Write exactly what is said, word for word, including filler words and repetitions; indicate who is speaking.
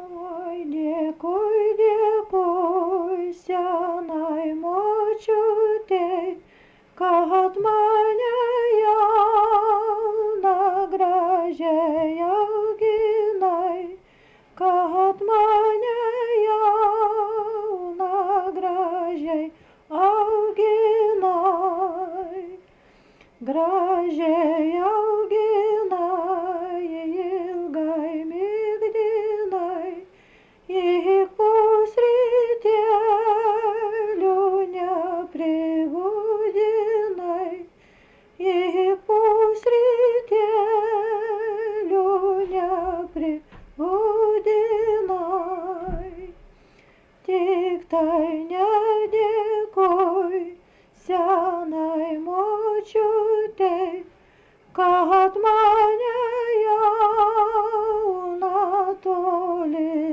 Speaker 1: Oi, dėkui, dėkui senai močiutei, kad mane jauną gražiai auginai, kad mane jauną gražiai auginai. Gražiai auginai, ilgai migdinai, ik pusrytėlių nepribudinai, ik pusrytėlių nepribudinai. Tik tai nedėkui senai močiutei, kad mane jauną toli